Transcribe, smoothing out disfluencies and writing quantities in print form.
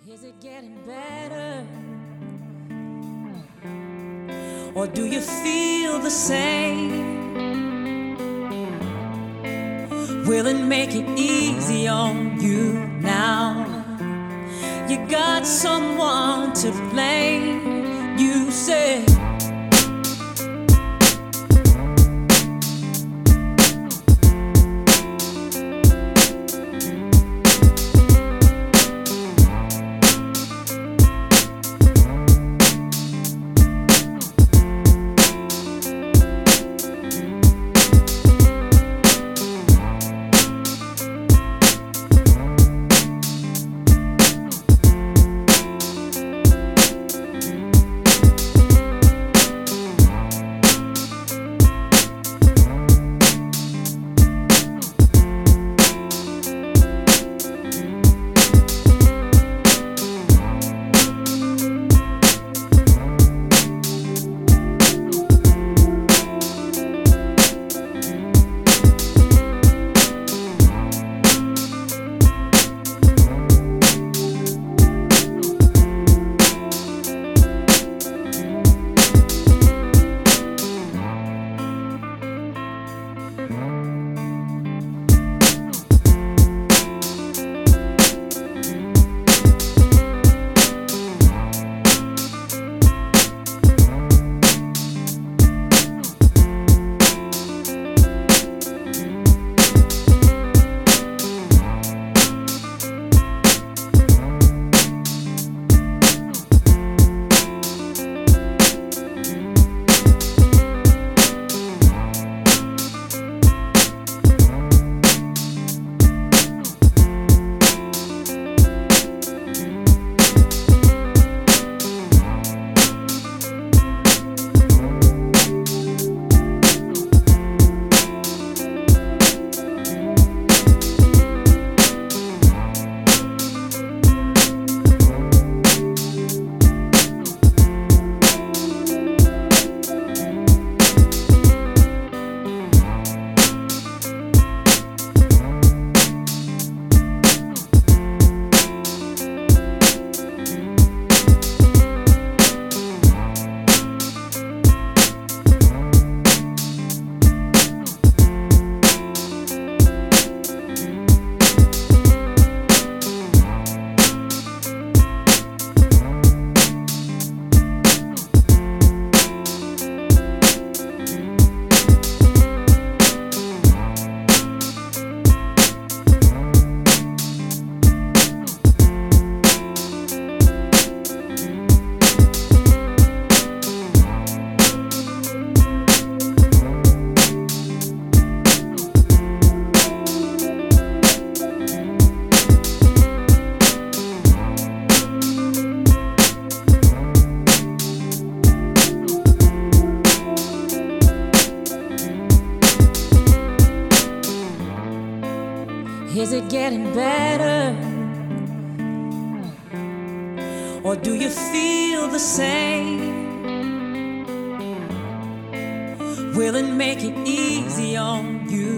Is it getting better? Or do you feel the same? Will it make it easy on you now? You got someone to blame, you say. Is it getting better? Or do you feel the same? Will it make it easy on you